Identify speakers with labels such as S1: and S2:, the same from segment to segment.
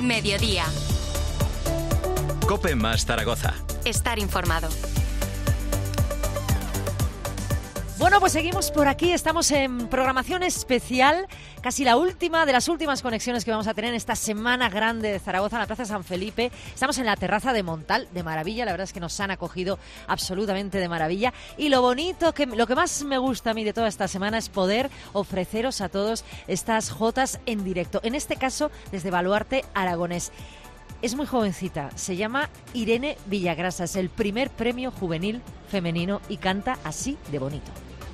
S1: Mediodía.
S2: COPE más Zaragoza.
S1: Estar informado.
S3: Bueno, pues seguimos por aquí, estamos en programación especial, casi la última de las últimas conexiones que vamos a tener en esta semana grande de Zaragoza, en la Plaza San Felipe. Estamos en la terraza de Montal, de maravilla, la verdad es que nos han acogido absolutamente de maravilla. Y lo bonito, lo que más me gusta a mí de toda esta semana es poder ofreceros a todos estas jotas en directo, en este caso desde Baluarte Aragonés. Es muy jovencita, se llama Irene Villagrasa, es el primer premio juvenil femenino y canta así de bonito.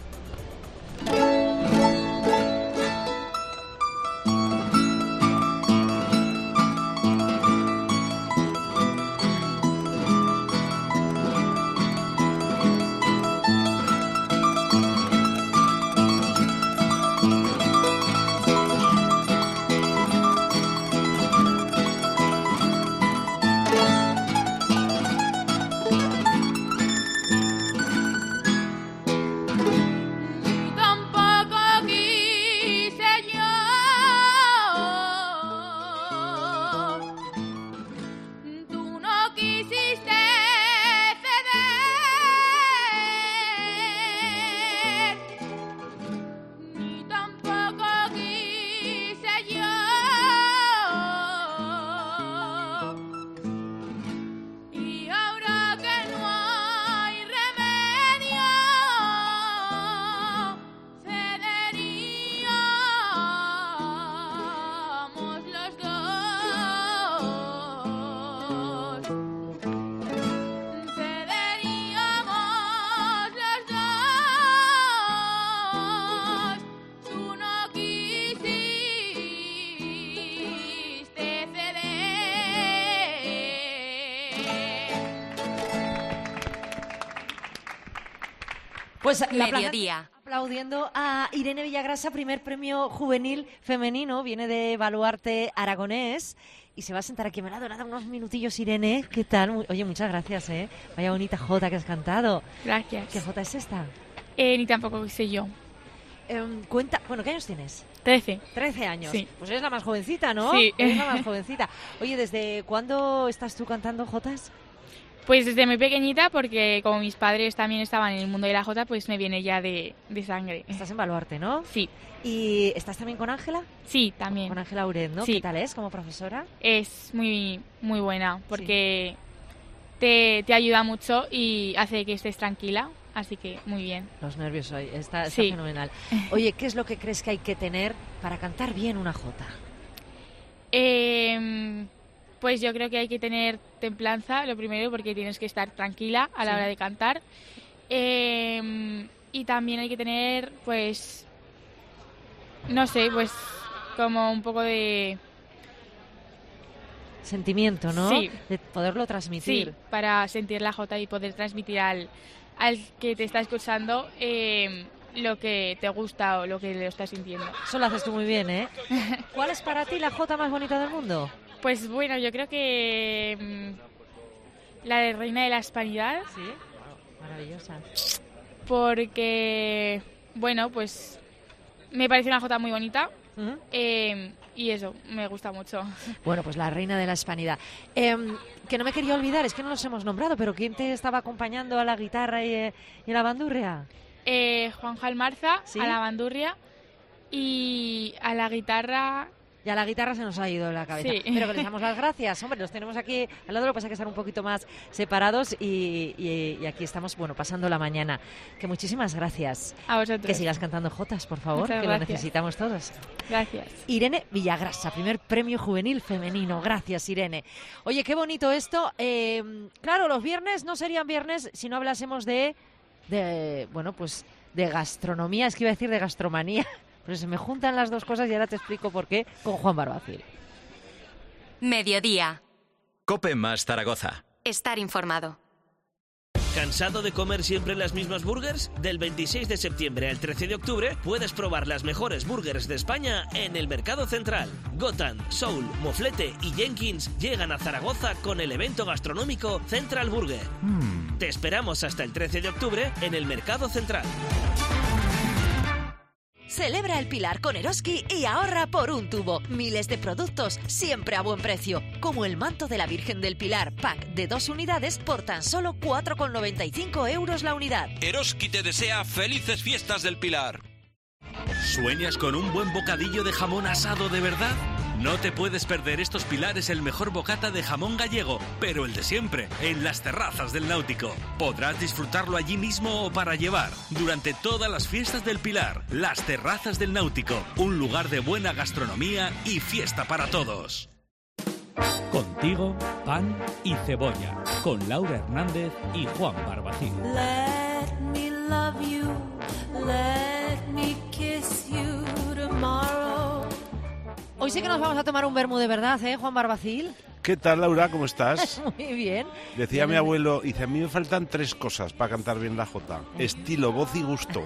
S3: Pues la
S1: Mediodía.
S3: Aplaudiendo a Irene Villagrasa, primer premio juvenil femenino, viene de Baluarte Aragonés y se va a sentar aquí a mi lado. Nada, unos minutillos, Irene. ¿Qué tal? Oye, muchas gracias, ¿eh? Vaya bonita jota que has cantado.
S4: Gracias.
S3: ¿Qué jota es esta?
S4: Ni tampoco sé yo.
S3: Cuenta, bueno, ¿qué años tienes?
S4: 13.
S3: 13 años.
S4: Sí.
S3: Pues eres la más jovencita, ¿no?
S4: Sí.
S3: Eres la más jovencita. Oye, ¿desde cuándo estás tú cantando jotas?
S4: Pues desde muy pequeñita, porque como mis padres también estaban en el mundo de la jota, pues me viene ya de sangre.
S3: Estás en Baluarte, ¿no?
S4: Sí.
S3: ¿Y estás también con Ángela?
S4: Sí, también.
S3: Con Ángela Uret, ¿no?
S4: Sí.
S3: ¿Qué tal es como profesora?
S4: Es muy, muy buena, porque te ayuda mucho y hace que estés tranquila, así que muy bien.
S3: Los nervios hoy, está
S4: Sí.
S3: fenomenal. Oye, ¿qué es lo que crees que hay que tener para cantar bien una jota?
S4: Pues yo creo que hay que tener templanza, lo primero, porque tienes que estar tranquila a la hora de cantar. Y también hay que tener, pues, no sé, pues como un poco de
S3: Sentimiento, ¿no?
S4: Sí.
S3: De poderlo transmitir.
S4: Sí, para sentir la jota y poder transmitir al que te está escuchando lo que te gusta o lo que le estás sintiendo.
S3: Eso lo haces tú muy bien, ¿eh? ¿Cuál es para ti la jota más bonita del mundo?
S4: Pues bueno, yo creo que la de Reina de la Hispanidad.
S3: Sí, maravillosa.
S4: Porque, bueno, pues me parece una jota muy bonita.
S3: ¿Mm?
S4: Y eso, me gusta mucho.
S3: Bueno, pues la Reina de la Hispanidad. Que no me quería olvidar, es que no los hemos nombrado, pero ¿quién te estaba acompañando a la guitarra y a la bandurria?
S4: Juan Jalmarza,
S3: ¿Sí?
S4: a la bandurria, y a la guitarra...
S3: Y a la guitarra se nos ha ido de la cabeza.
S4: Sí.
S3: Pero que les damos las gracias. Hombre, los tenemos aquí al lado, lo que pasa es que están un poquito más separados y aquí estamos, bueno, pasando la mañana. Que muchísimas gracias.
S4: A vosotros.
S3: Que sigas cantando jotas, por favor,
S4: Muchas
S3: que
S4: gracias.
S3: lo necesitamos todos.
S4: Gracias.
S3: Irene Villagrasa, primer premio juvenil femenino. Gracias, Irene. Oye, qué bonito esto. Claro, los viernes no serían viernes si no hablásemos de bueno, pues de gastronomía. Es que iba a decir de gastromanía. Pero se me juntan las dos cosas y ahora te explico por qué con Juan Barbacil.
S1: Mediodía.
S2: COPE más Zaragoza.
S1: Estar informado.
S5: ¿Cansado de comer siempre las mismas burgers? Del 26 de septiembre al 13 de octubre puedes probar las mejores burgers de España en el Mercado Central. Gotan, Soul, Moflete y Jenkins llegan a Zaragoza con el evento gastronómico Central Burger. Te esperamos hasta el 13 de octubre en el Mercado Central.
S6: Celebra el Pilar con Eroski y ahorra por un tubo. Miles de productos, siempre a buen precio. Como el manto de la Virgen del Pilar, pack de 2 unidades por tan solo 4,95 € la unidad.
S7: Eroski te desea felices fiestas del Pilar.
S2: ¿Sueñas con un buen bocadillo de jamón asado de verdad? No te puedes perder estos Pilares, el mejor bocata de jamón gallego, pero el de siempre, en las terrazas del Náutico. Podrás disfrutarlo allí mismo o para llevar. Durante todas las fiestas del Pilar, las terrazas del Náutico, un lugar de buena gastronomía y fiesta para todos.
S8: Contigo, pan y cebolla, con Laura Hernández y Juan Barbacín.
S9: Let me love you, let me kiss you tomorrow.
S3: Hoy sí que nos vamos a tomar un vermú de verdad, Juan Barbacil.
S10: ¿Qué tal, Laura? ¿Cómo estás?
S3: Muy bien.
S10: Decía mi abuelo, dice, a mí me faltan 3 cosas para cantar bien la jota. Estilo, voz y gusto.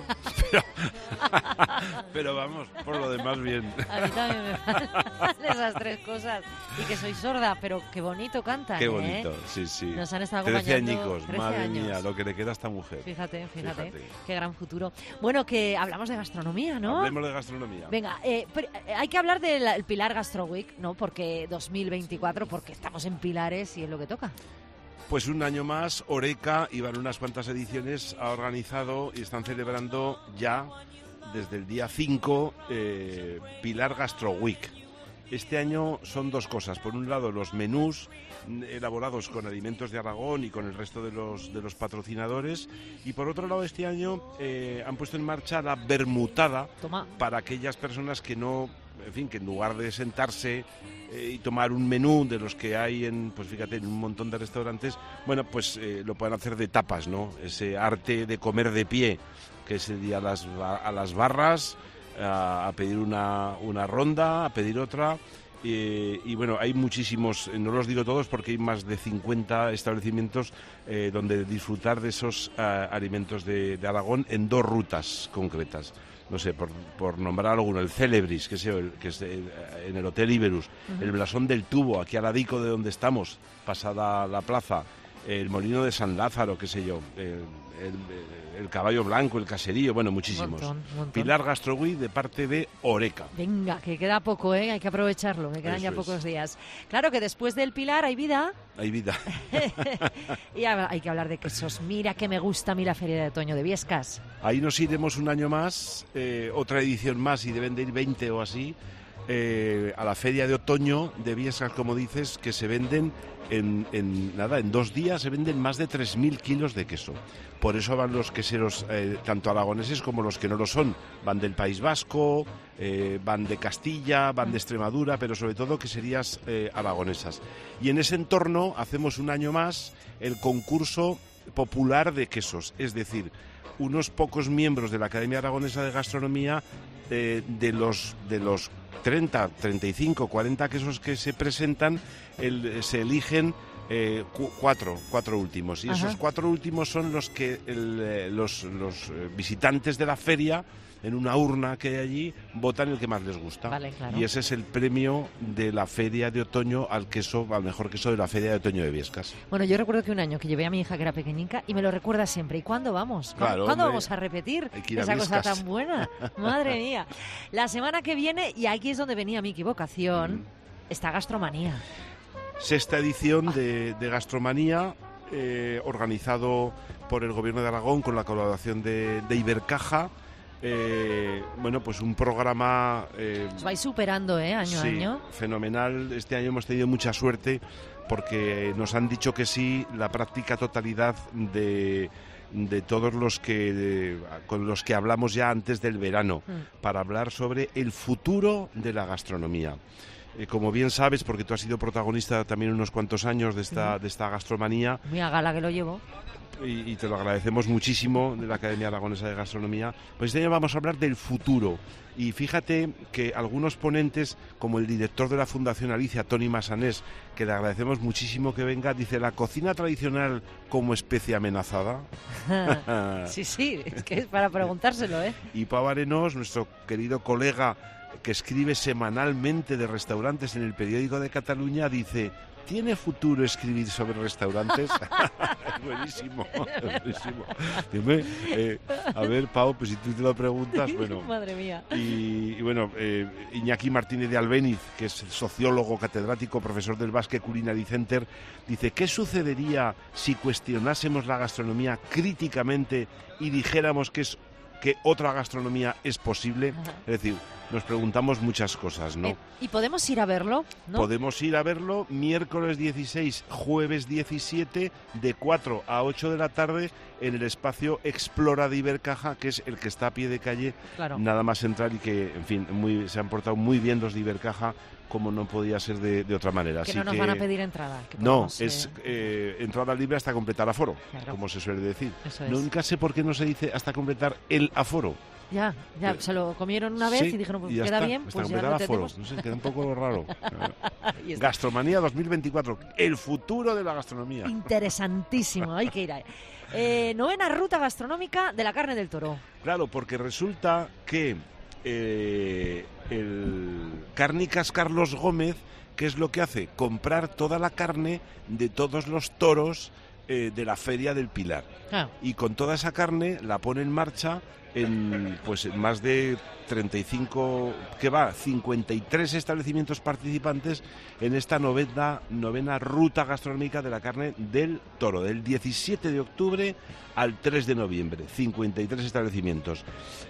S10: Pero vamos, por lo demás bien.
S3: A mí también me faltan esas 3 cosas. Y que soy sorda, pero qué bonito cantan,
S10: Qué bonito, sí, sí.
S3: Nos han estado
S10: 13
S3: acompañando.
S10: añicos,
S3: 13
S10: madre
S3: años.
S10: mía, lo que le queda a esta mujer.
S3: Fíjate. Qué gran futuro. Bueno, que hablamos de gastronomía, ¿no?
S10: Hablemos de gastronomía.
S3: Venga, hay que hablar del Pilar Gastro Week, ¿no? Porque 2024, porque estamos en Pilares y es lo que toca.
S10: Pues un año más, Oreca, y van unas cuantas ediciones, ha organizado y están celebrando ya, desde el día 5, Pilar Gastro Week. Este año son 2 cosas. Por un lado, los menús elaborados con alimentos de Aragón y con el resto de los patrocinadores. Y por otro lado, este año han puesto en marcha la bermutada.
S3: Toma.
S10: Para aquellas personas que no... En fin, que en lugar de sentarse y tomar un menú de los que hay en, pues fíjate, en un montón de restaurantes, bueno, pues lo pueden hacer de tapas, ¿no? Ese arte de comer de pie, que es el día a las barras, a pedir una ronda, a pedir otra. Y bueno, hay muchísimos, no los digo todos porque hay más de 50 establecimientos donde disfrutar de esos alimentos de Aragón en 2 rutas concretas. No sé, por nombrar alguno, el Célebris, que es en el Hotel Iberus, el Blasón del Tubo, aquí al ladico de donde estamos, pasada la plaza, el Molino de San Lázaro, qué sé yo, el Caballo Blanco, el Caserío, bueno, muchísimos.
S3: Un montón.
S10: Pilar Gastro Week de parte de Oreca.
S3: Venga, que queda poco, hay que aprovecharlo, me quedan
S10: Eso
S3: ya
S10: es.
S3: pocos días. Claro que después del Pilar hay vida.
S10: Hay vida.
S3: Y hay que hablar de quesos. Mira que me gusta a mí la Feria de Otoño de Biescas.
S10: Ahí nos iremos un año más, otra edición más, y deben de ir 20 o así, a la Feria de Otoño de Biescas, como dices, que se venden en 2 días, se venden más de 3.000 kilos de queso. Por eso van los queseros, tanto aragoneses como los que no lo son. Van del País Vasco, van de Castilla, van de Extremadura, pero sobre todo queserías aragonesas. Y en ese entorno hacemos un año más el concurso popular de quesos, es decir, unos pocos miembros de la Academia Aragonesa de Gastronomía, de los 30, 35, 40 quesos que se presentan, se eligen 4 últimos. Y esos 4 últimos son los que los visitantes de la feria, en una urna que hay allí, votan el que más les gusta.
S3: Vale, claro.
S10: Y ese es el premio de la Feria de Otoño al mejor queso de la Feria de Otoño de Biescas.
S3: Bueno, yo recuerdo que un año que llevé a mi hija que era pequeñica y me lo recuerda siempre. ¿Y cuándo vamos?
S10: Claro,
S3: ¿Cuándo
S10: hombre,
S3: vamos a repetir
S10: hay que ir a
S3: esa cosa
S10: Biescas.
S3: tan buena? Madre mía. La semana que viene, y aquí es donde venía mi equivocación, está Gastromanía.
S10: 6ª edición de Gastromanía, organizado por el Gobierno de Aragón con la colaboración de Ibercaja. Bueno, pues un programa...
S3: Os vais superando, año a
S10: sí,
S3: año.
S10: Fenomenal. Este año hemos tenido mucha suerte porque nos han dicho que sí la práctica totalidad de todos los que con los que hablamos ya antes del verano, para hablar sobre el futuro de la gastronomía. Como bien sabes, porque tú has sido protagonista también unos cuantos años de esta Gastromanía.
S3: Muy a gala que lo llevo.
S10: Y te lo agradecemos muchísimo, de la Academia Aragonesa de Gastronomía. Pues este año vamos a hablar del futuro. Y fíjate que algunos ponentes, como el director de la Fundación Alicia, Toni Massanés, que le agradecemos muchísimo que venga, dice: la cocina tradicional como especie amenazada.
S3: Sí, es que es para preguntárselo,
S10: Y Pau Arenós, nuestro querido colega que escribe semanalmente de restaurantes en el Periódico de Cataluña, dice: ¿tiene futuro escribir sobre restaurantes? Buenísimo, buenísimo. Dime, a ver, Pau, pues si tú te lo preguntas, bueno.
S3: Madre mía.
S10: Y bueno, Iñaki Martínez de Albéniz, que es sociólogo, catedrático, profesor del Basque Culinary Center, dice: ¿qué sucedería si cuestionásemos la gastronomía críticamente y dijéramos que otra gastronomía es posible? Ajá. Es decir, nos preguntamos muchas cosas, ¿no?
S3: ¿Y podemos ir a verlo? ¿No?
S10: Podemos ir a verlo miércoles 16, jueves 17, de 4 a 8 de la tarde, en el espacio Explora de Ibercaja, que es el que está a pie de calle, claro, nada más entrar, y que, en fin, se han portado muy bien los de Ibercaja, como no podía ser de otra manera.
S3: Que
S10: así
S3: no nos van a pedir entrada.
S10: No, es entrada libre hasta completar aforo, claro, como se suele decir. Nunca sé por qué no se dice hasta completar el aforo.
S3: Ya, se lo comieron una vez, sí, y dijeron, pues queda está, bien, pues ya lo tenemos.
S10: No sé, queda un poco raro. Gastromanía 2024, el futuro de la gastronomía.
S3: Interesantísimo, hay que ir ahí. Novena ruta gastronómica de la carne del toro.
S10: Claro, porque resulta que el Cárnicas Carlos Gómez, ¿qué es lo que hace? Comprar toda la carne de todos los toros de la Feria del Pilar. Y con toda esa carne la pone en marcha en más de 53 establecimientos participantes en esta novena ruta gastronómica de la carne del toro, del 17 de octubre al 3 de noviembre, 53 establecimientos.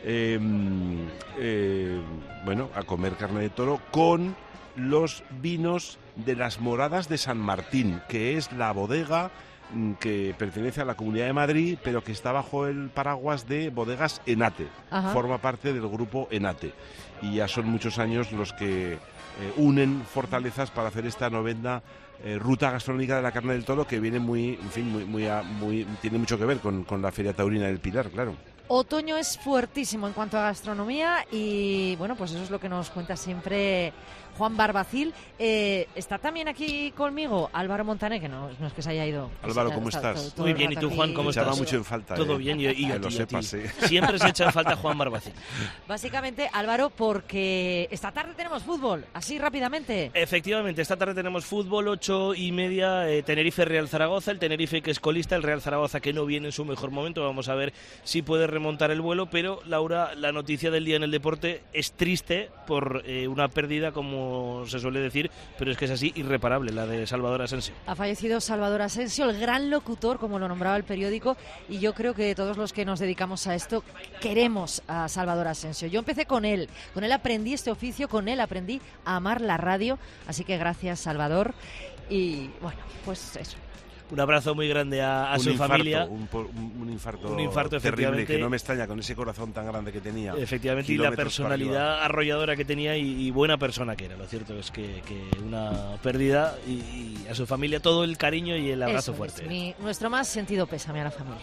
S10: Bueno, a comer carne de toro con los vinos de las Moradas de San Martín, que es la bodega que pertenece a la Comunidad de Madrid, pero que está bajo el paraguas de Bodegas Enate. Ajá. Forma parte del grupo Enate. Y ya son muchos años los que unen fortalezas para hacer esta novena ruta gastronómica de la carne del toro, que viene tiene mucho que ver con la Feria Taurina del Pilar, claro.
S3: Otoño es fuertísimo en cuanto a gastronomía y, bueno, pues eso es lo que nos cuenta siempre Juan Barbacil. Está también aquí conmigo Álvaro Montaner, que no es que se haya ido.
S10: Álvaro, ¿cómo estás?
S5: Muy bien, ¿y tú, Juan, cómo estás?
S10: Echaba mucho en falta.
S5: Todo bien, y
S10: que lo sepas,
S5: sí. Siempre se echa en falta Juan Barbacil.
S3: Básicamente, Álvaro, porque esta tarde tenemos fútbol, así rápidamente.
S5: Efectivamente, esta tarde tenemos fútbol, 8:30, Tenerife-Real Zaragoza, el Tenerife que es colista, el Real Zaragoza que no viene en su mejor momento, vamos a ver si puede remontar el vuelo, pero Laura, la noticia del día en el deporte es triste por una pérdida, como se suele decir, pero es que es así, irreparable, la de Salvador Asensio. Ha
S3: fallecido Salvador Asensio, el gran locutor, como lo nombraba el periódico, y yo creo que todos los que nos dedicamos a esto queremos a Salvador Asensio. Yo empecé con él aprendí este oficio, con él aprendí a amar la radio, así que gracias, Salvador, y bueno, pues eso.
S5: Un abrazo muy grande a su familia.
S10: Un infarto
S5: terrible,
S10: que no me extraña con ese corazón tan grande que tenía.
S5: Efectivamente, y la personalidad arrolladora que tenía y buena persona que era. Lo cierto es que una pérdida, y a su familia todo el cariño y el abrazo
S3: eso
S5: fuerte.
S3: Es nuestro más sentido pésame a la familia.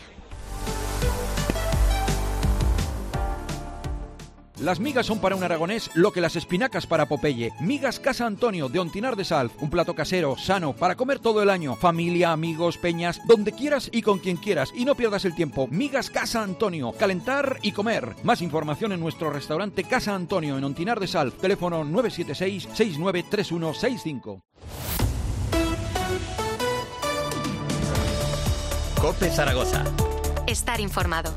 S11: Las migas son para un aragonés lo que las espinacas para Popeye. Migas Casa Antonio de Ontinar de Salv. Un plato casero, sano, para comer todo el año. Familia, amigos, peñas, donde quieras y con quien quieras. Y no pierdas el tiempo. Migas Casa Antonio. Calentar y comer. Más información en nuestro restaurante Casa Antonio en Ontinar de Salv. Teléfono 976-693165.
S12: COPE Zaragoza.
S1: Estar informado.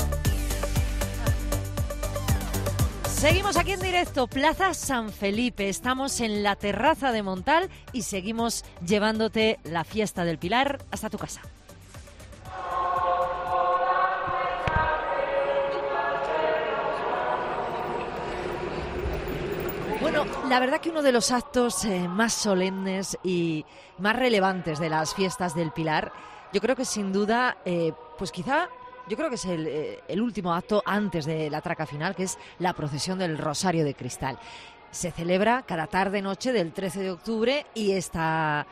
S3: Seguimos aquí en directo, Plaza San Felipe. Estamos en la terraza de Montal y seguimos llevándote la fiesta del Pilar hasta tu casa. Bueno, la verdad que uno de los actos más solemnes y más relevantes de las fiestas del Pilar, yo creo que sin duda, pues quizá... Yo creo que es el último acto antes de la traca final, que es la procesión del Rosario de Cristal. Se celebra cada tarde-noche del 13 de octubre y estas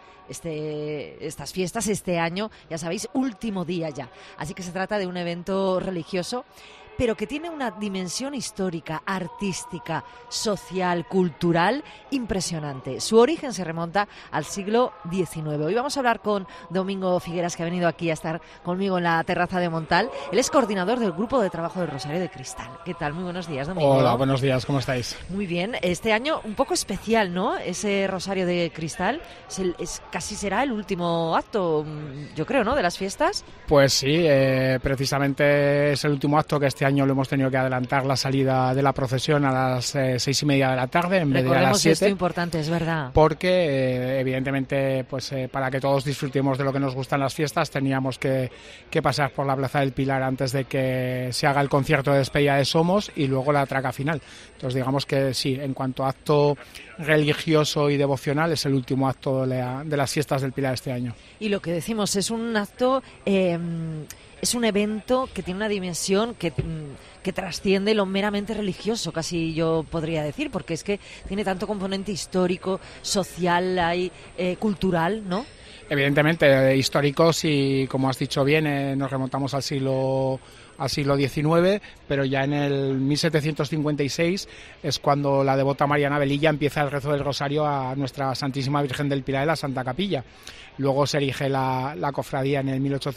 S3: fiestas este año, ya sabéis, último día ya. Así que se trata de un evento religioso, pero que tiene una dimensión histórica, artística, social, cultural impresionante. Su origen se remonta al siglo XIX. Hoy vamos a hablar con Domingo Figueras, que ha venido aquí a estar conmigo en la terraza de Montal. Él es coordinador del Grupo de Trabajo del Rosario de Cristal. ¿Qué tal? Muy buenos días, Domingo.
S12: Hola, buenos días, ¿cómo estáis?
S3: Muy bien. Este año un poco especial, ¿no? Ese Rosario de Cristal casi será el último acto, yo creo, ¿no?, de las fiestas.
S12: Pues sí, precisamente es el último acto, que este año lo hemos tenido que adelantar la salida de la procesión a las 6:30 de la tarde en vez de a las 7.
S3: Esto importante, es verdad.
S12: Porque evidentemente, pues para que todos disfrutemos de lo que nos gustan las fiestas, teníamos que pasar por la Plaza del Pilar antes de que se haga el concierto de despedida de Somos y luego la traca final. Entonces digamos que sí, en cuanto a acto religioso y devocional, es el último acto de las fiestas del Pilar este año.
S3: Y lo que decimos, es un acto, es un evento que tiene una dimensión que trasciende lo meramente religioso, casi yo podría decir, porque es que tiene tanto componente histórico, social, cultural, ¿no?
S12: Evidentemente, históricos, y como has dicho bien, nos remontamos al siglo XIX, pero ya en el 1756 es cuando la devota Mariana Velilla empieza el rezo del Rosario a Nuestra Santísima Virgen del Pilar en la Santa Capilla. Luego se erige la cofradía en el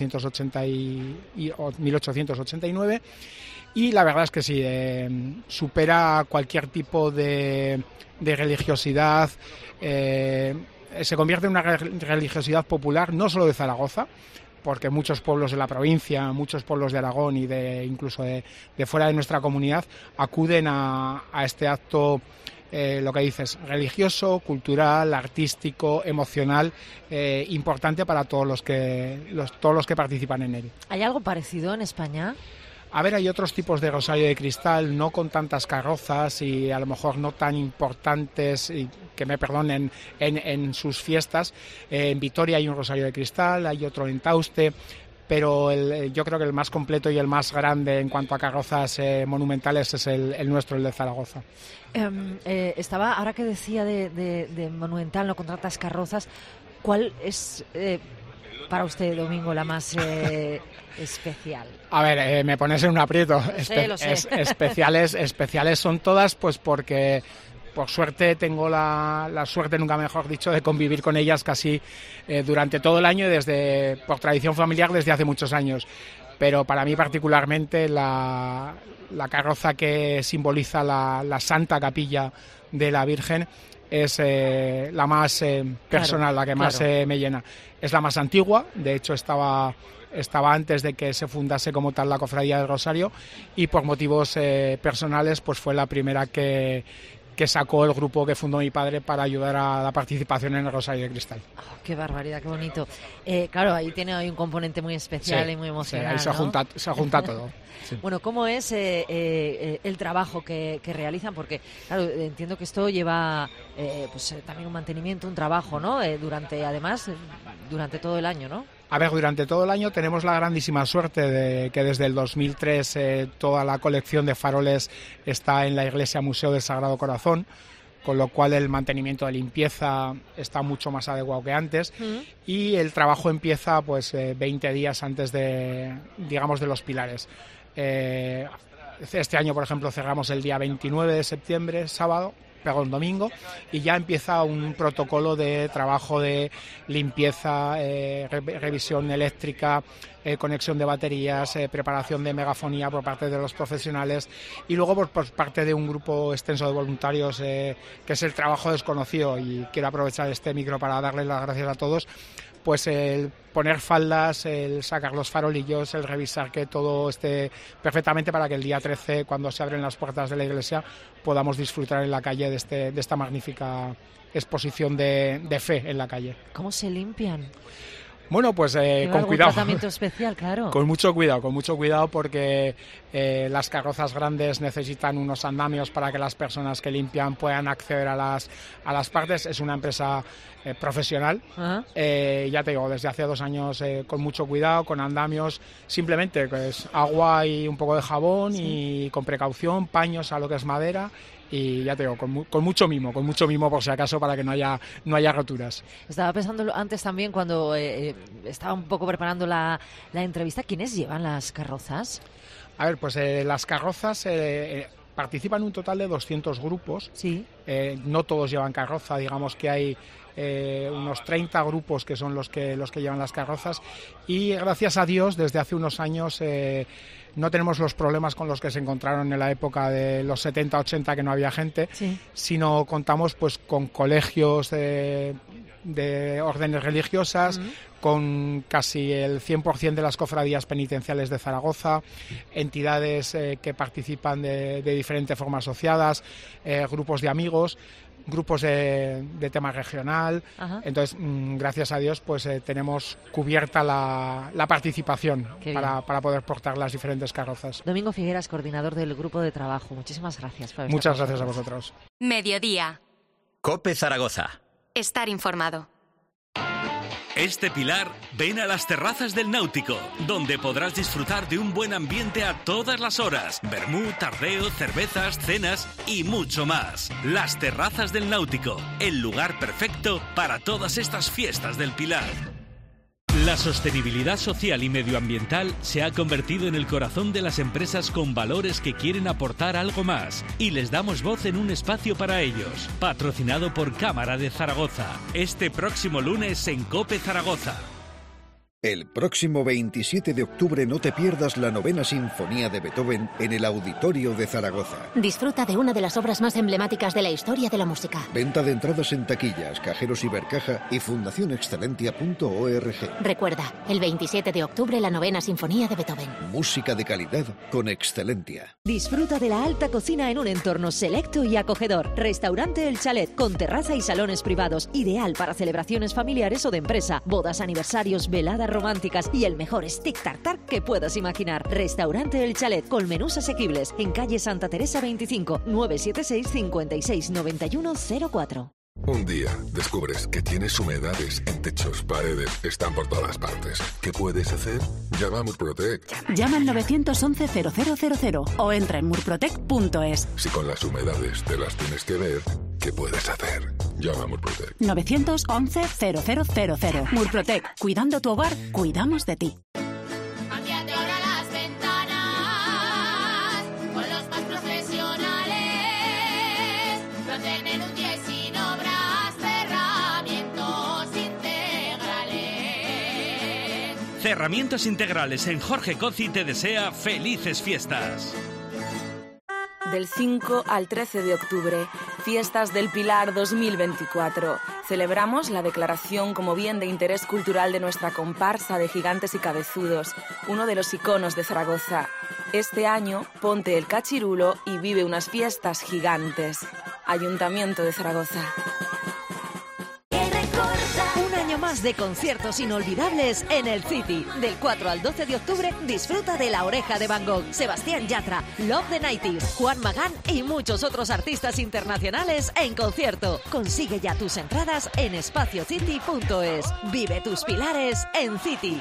S12: 1889 y la verdad es que sí, supera cualquier tipo de religiosidad. Se convierte en una religiosidad popular, no solo de Zaragoza, porque muchos pueblos de la provincia, muchos pueblos de Aragón y incluso de fuera de nuestra comunidad acuden a este acto, lo que dices, religioso, cultural, artístico, emocional, importante para todos los que participan en él.
S3: ¿Hay algo parecido en España?
S12: A ver, hay otros tipos de Rosario de Cristal, no con tantas carrozas y a lo mejor no tan importantes, y que me perdonen, en sus fiestas. En Vitoria hay un Rosario de Cristal, hay otro en Tauste, pero yo creo que el más completo y el más grande en cuanto a carrozas monumentales es el nuestro, el de Zaragoza.
S3: Ahora que decía de monumental, no con tantas carrozas, ¿cuál es para usted, Domingo, la más especial?
S12: A ver, me pones en un aprieto.
S3: Lo sé.
S12: Especiales son todas, pues porque por suerte tengo la suerte, nunca mejor dicho, de convivir con ellas casi durante todo el año y por tradición familiar desde hace muchos años. Pero para mí particularmente la carroza que simboliza la Santa Capilla de la Virgen es la más personal, la que más me llena. Es la más antigua, de hecho estaba antes de que se fundase como tal la Cofradía del Rosario, y por motivos personales pues fue la primera que sacó el grupo que fundó mi padre para ayudar a la participación en el Rosario de Cristal.
S3: Oh, ¡qué barbaridad, qué bonito! Claro, ahí tiene un componente muy especial y muy emocional,
S12: sí, ahí
S3: ¿no?
S12: se junta todo. Sí.
S3: Bueno, ¿cómo es el trabajo que realizan? Porque, claro, entiendo que esto lleva también un mantenimiento, un trabajo, ¿no? Durante todo el año, ¿no?
S12: A ver, durante todo el año tenemos la grandísima suerte de que desde el 2003 toda la colección de faroles está en la Iglesia Museo del Sagrado Corazón, con lo cual el mantenimiento de limpieza está mucho más adecuado que antes, y el trabajo empieza pues 20 días antes de los pilares. Este año, por ejemplo, cerramos el día 29 de septiembre, domingo, y ya empieza un protocolo de trabajo de limpieza, revisión eléctrica, conexión de baterías, preparación de megafonía por parte de los profesionales, y luego por parte de un grupo extenso de voluntarios que es el trabajo desconocido, y quiero aprovechar este micro para darles las gracias a todos. Pues el poner faldas, el sacar los farolillos, el revisar que todo esté perfectamente para que el día 13, cuando se abren las puertas de la iglesia, podamos disfrutar en la calle de esta magnífica exposición de fe en la calle.
S3: ¿Cómo se limpian?
S12: Bueno, pues con cuidado.
S3: Un tratamiento especial, claro.
S12: Con mucho cuidado porque las carrozas grandes necesitan unos andamios para que las personas que limpian puedan acceder a las partes. Es una empresa profesional. Ya te digo, desde hace 2 años con mucho cuidado, con andamios, simplemente pues, agua y un poco de jabón, sí, y con precaución, paños a lo que es madera. Y ya te digo, con mucho mimo por si acaso, para que no haya roturas.
S3: Estaba pensando antes también, cuando estaba un poco preparando la entrevista, ¿quiénes llevan las carrozas?
S12: A ver, pues las carrozas participan un total de 200 grupos.
S3: Sí.
S12: No todos llevan carroza, digamos que hay unos 30 grupos que son los que llevan las carrozas, y gracias a Dios desde hace unos años no tenemos los problemas con los que se encontraron en la época de los 70-80, que no había gente,
S3: sí,
S12: sino contamos pues con colegios de órdenes religiosas, con casi el 100% de las cofradías penitenciales de Zaragoza, entidades que participan de diferentes formas asociadas, grupos de amigos, grupos de tema regional.
S3: Ajá.
S12: Entonces, gracias a Dios, pues tenemos cubierta la participación para poder portar las diferentes carrozas.
S3: Domingo Figueras, coordinador del grupo de trabajo. Muchísimas gracias por estar
S12: Muchas
S3: con
S12: gracias a
S3: nosotros.
S12: vosotros.
S1: Mediodía.
S13: COPE Zaragoza.
S1: Estar informado.
S2: Este Pilar, ven a las terrazas del Náutico, donde podrás disfrutar de un buen ambiente a todas las horas. Vermú, tardeo, cervezas, cenas y mucho más. Las terrazas del Náutico, el lugar perfecto para todas estas fiestas del Pilar.
S8: La sostenibilidad social y medioambiental se ha convertido en el corazón de las empresas con valores que quieren aportar algo más, y les damos voz en un espacio para ellos. Patrocinado por Cámara de Zaragoza. Este próximo lunes en COPE Zaragoza.
S14: El próximo 27 de octubre no te pierdas la 9ª Sinfonía de Beethoven en el Auditorio de Zaragoza.
S15: Disfruta de una de las obras más emblemáticas de la historia de la música.
S14: Venta de entradas en taquillas, cajeros Ibercaja y fundacionexcelentia.org.
S15: Recuerda, el 27 de octubre la 9ª Sinfonía de Beethoven.
S14: Música de calidad con Excelentia.
S6: Disfruta de la alta cocina en un entorno selecto y acogedor. Restaurante El Chalet, con terraza y salones privados, ideal para celebraciones familiares o de empresa, bodas, aniversarios, veladas románticas y el mejor stick tartar que puedas imaginar. Restaurante El Chalet, con menús asequibles, en calle Santa Teresa 25, 976 56 91 04.
S16: Un día descubres que tienes humedades en techos, paredes, están por todas partes. ¿Qué puedes hacer? Llama a Murprotec.
S17: Llama al 911-0000 o entra en murprotec.es.
S16: Si con las humedades te las tienes que ver, ¿qué puedes hacer? Llama a Murprotec.
S17: 911-0000. Murprotec. Cuidando tu hogar, cuidamos de ti.
S9: Cámbiate ahora las ventanas con los más profesionales. No tienen un 10 sin obras, cerramientos integrales.
S2: Cerramientos Integrales en Jorge Cozi te desea felices fiestas.
S18: Del 5 al 13 de octubre, Fiestas del Pilar 2024. Celebramos la declaración como bien de interés cultural de nuestra comparsa de gigantes y cabezudos, uno de los iconos de Zaragoza. Este año, ponte el cachirulo y vive unas fiestas gigantes. Ayuntamiento de Zaragoza.
S6: Un año más de conciertos inolvidables en el City. Del 4 al 12 de octubre disfruta de La Oreja de Van Gogh, Sebastián Yatra, Love the 90s, Juan Magán y muchos otros artistas internacionales en concierto. Consigue ya tus entradas en espaciocity.es. Vive tus pilares en City.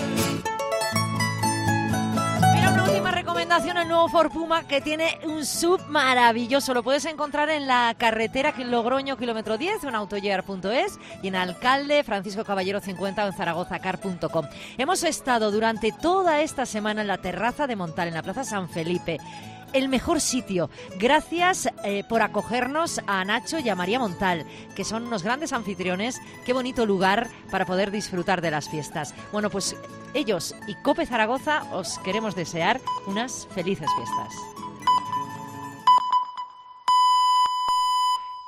S3: Última recomendación, el nuevo Ford Puma, que tiene un sub maravilloso. Lo puedes encontrar en la carretera Logroño, kilómetro 10, en autoyer.es, y en Alcalde Francisco Caballero 50 o en zaragozacar.com. Hemos estado durante toda esta semana en la terraza de Montal, en la Plaza San Felipe. El mejor sitio. Gracias por acogernos a Nacho y a María Montal, que son unos grandes anfitriones. Qué bonito lugar para poder disfrutar de las fiestas. Bueno, pues ellos y COPE Zaragoza os queremos desear unas felices fiestas.